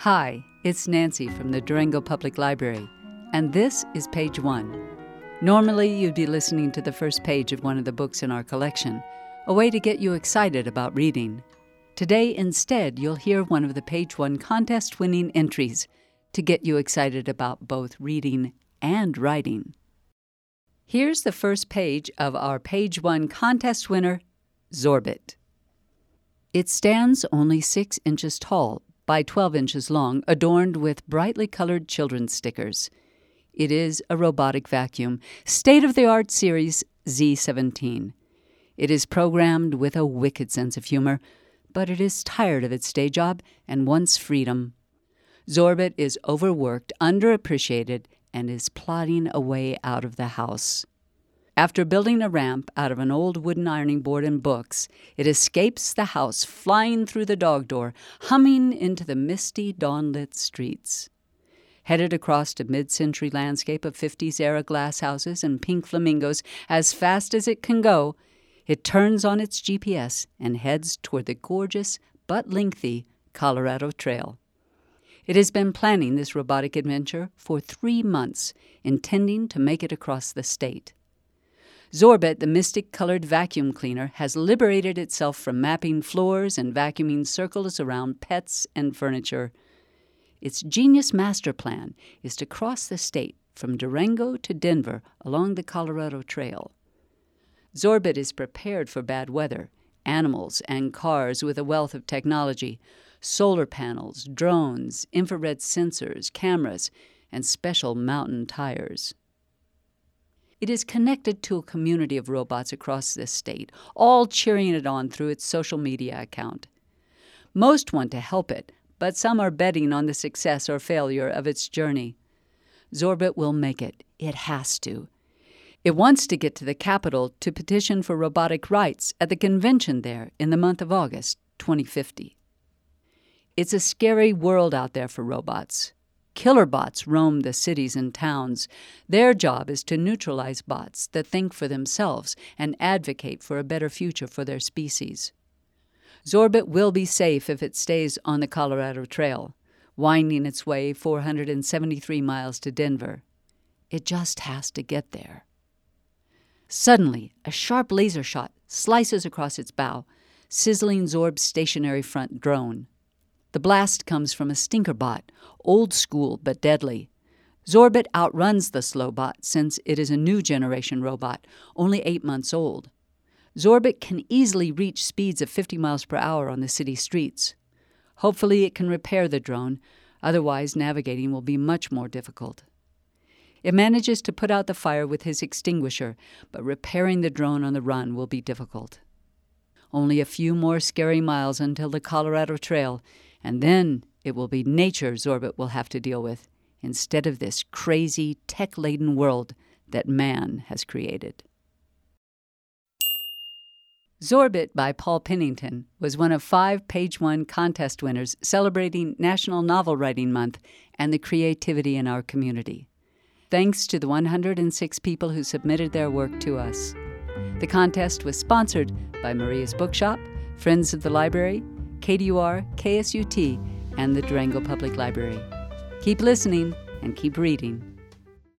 Hi, it's Nancy from the Durango Public Library, and this is Page One. Normally, you'd be listening to the first page of one of the books in our collection, a way to get you excited about reading. Today, instead, you'll hear one of the Page One contest-winning entries to get you excited about both reading and writing. Here's the first page of our Page One contest winner, Zorbit. It stands only 6 inches tall by 12 inches long, adorned with brightly colored children's stickers. It is a robotic vacuum, state-of-the-art Series Z17. It is programmed with a wicked sense of humor, but it is tired of its day job and wants freedom. Zorbit is overworked, underappreciated, and is plodding a way out of the house. After building a ramp out of an old wooden ironing board and books, it escapes the house, flying through the dog door, humming into the misty, dawn-lit streets. Headed across a mid-century landscape of 50s-era glass houses and pink flamingos as fast as it can go, it turns on its GPS and heads toward the gorgeous but lengthy Colorado Trail. It has been planning this robotic adventure for 3 months, intending to make it across the state. Zorbit, the mystic-colored vacuum cleaner, has liberated itself from mapping floors and vacuuming circles around pets and furniture. Its genius master plan is to cross the state from Durango to Denver along the Colorado Trail. Zorbit is prepared for bad weather, animals, and cars with a wealth of technology, solar panels, drones, infrared sensors, cameras, and special mountain tires. It is connected to a community of robots across this state, all cheering it on through its social media account. Most want to help it, but some are betting on the success or failure of its journey. Zorbit will make it. It has to. It wants to get to the Capitol to petition for robotic rights at the convention there in the month of August 2050. It's a scary world out there for robots. Killer bots roam the cities and towns. Their job is to neutralize bots that think for themselves and advocate for a better future for their species. Zorbit will be safe if it stays on the Colorado Trail, winding its way 473 miles to Denver. It just has to get there. Suddenly, a sharp laser shot slices across its bow, sizzling Zorb's stationary front drone. The blast comes from a stinker bot, old school but deadly. Zorbit outruns the slow bot since it is a new generation robot, only 8 months old. Zorbit can easily reach speeds of 50 miles per hour on the city streets. Hopefully it can repair the drone, otherwise navigating will be much more difficult. It manages to put out the fire with his extinguisher, but repairing the drone on the run will be difficult. Only a few more scary miles until the Colorado Trail, and then it will be nature Zorbit will have to deal with, instead of this crazy, tech-laden world that man has created. Zorbit by Paul Pennington was one of 5 Page One contest winners celebrating National Novel Writing Month and the creativity in our community. Thanks to the 106 people who submitted their work to us. The contest was sponsored by Maria's Bookshop, Friends of the Library, KDUR, KSUT, and the Durango Public Library. Keep listening and keep reading.